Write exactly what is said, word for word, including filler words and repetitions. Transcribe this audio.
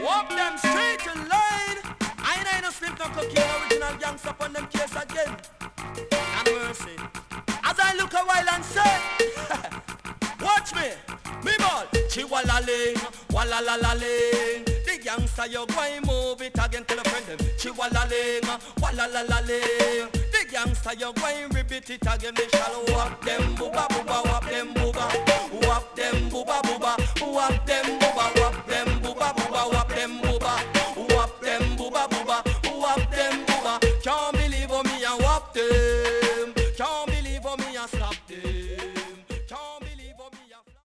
Walk them straight in line. I ain't no slip, no cocaine, original gangsta on them case again. And mercy. As I look a while and say, watch me, me ball. Chihualaling, walalaling. The gangsta you going move it again. Tell a friend them. Chihualaling, walalaling. The gangsta you going repeat it again. They shall walk them booba booba, walk them booba, walk them booba booba, walk them booba, walk them.